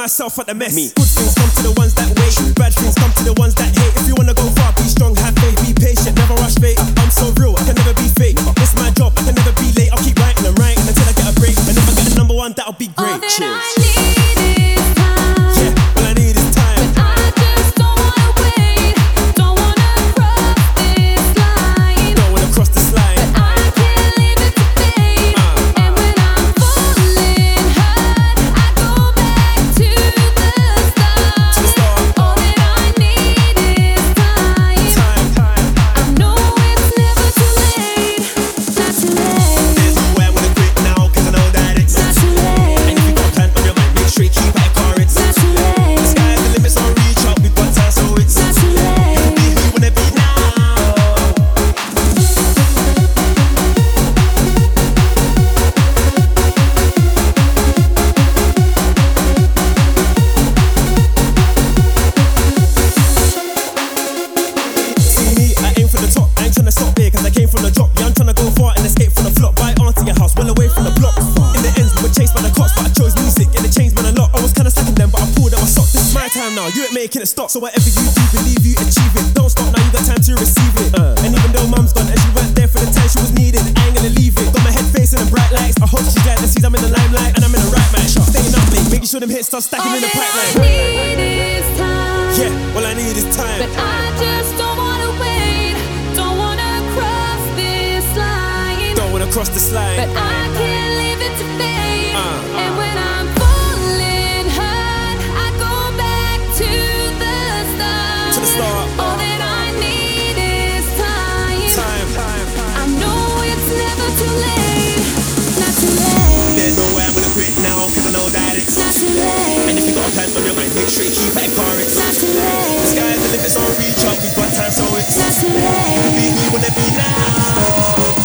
myself at the mess. Good things come to the ones that wait, bad things come to the ones that hate. If you wanna go far, be strong, have faith, be patient, never rush fate. I'm so real, I can never be fake. This is my job, I can never be late. I'll keep writing and writing until I get a break. And if I get a number one, that'll be great. Cheers. You ain't making it stop, so whatever you do, believe you achieve it. Don't stop now, you got time to receive it. And even though mum's gone and she weren't there for the time she was needed, I ain't gonna leave it. Got my head facing the bright lights. I hope she glad that sees I'm in the limelight and I'm in the right match. Staying up late, making sure them hits start stacking in the pipeline. All I need is time. Yeah, all I need is time. But I just don't wanna wait. Don't wanna cross this line. Don't wanna cross this line. But I can't leave it to fate. And when I'm falling hard, I go back to the start. All that I need is time. I know it's never too late. Not too late. There's no way I'm gonna quit now, cause I know that it's not too late. And if you got a plan on your mind, make sure you keep it car. It's not too late. The sky's the limit, so reach up. We've got time, so it's not too late. Be who you wanna be now.